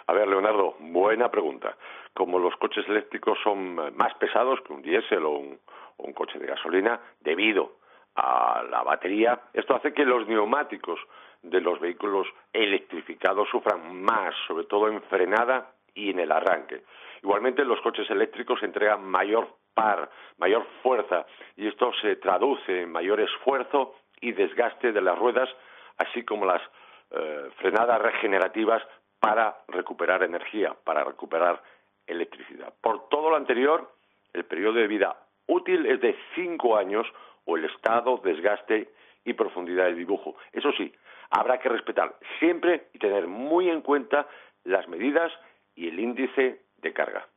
A ver, Leonardo, buena pregunta. Como los coches eléctricos son más pesados que un diésel o un coche de gasolina, debido a la batería, esto hace que los neumáticos de los vehículos electrificados sufran más, sobre todo en frenada y en el arranque. Igualmente, los coches eléctricos entregan mayor fuerza, y esto se traduce en mayor esfuerzo y desgaste de las ruedas, así como las frenadas regenerativas para recuperar energía, para recuperar electricidad. Por todo lo anterior, el periodo de vida útil es de 5 años o el estado, desgaste y profundidad del dibujo. Eso sí, habrá que respetar siempre y tener muy en cuenta las medidas y el índice de carga.